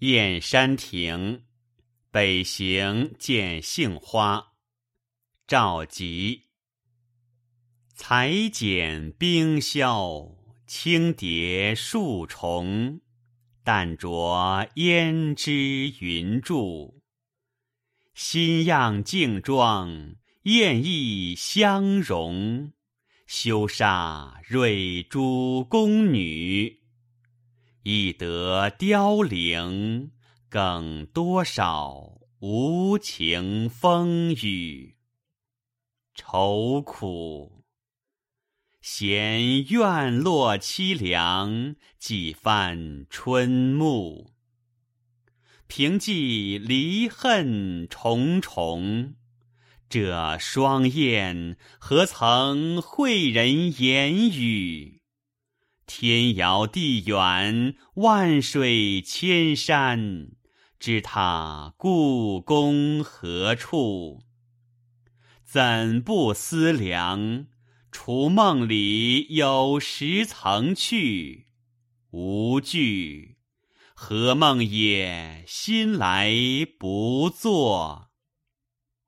燕山亭，北行见杏花。赵佶。裁剪冰消，轻叠数重。淡着胭脂云柱，新样竞装，艳意相融。羞煞蕊珠宫女，亦得凋零，更多少无情风雨。愁苦，嫌院落凄凉，几番春暮。凭记离恨重重，这双燕何曾会人言语？天遥地远，万水千山，知他故宫何处？怎不思量，除梦里有时曾去？无惧，何梦也心来不作。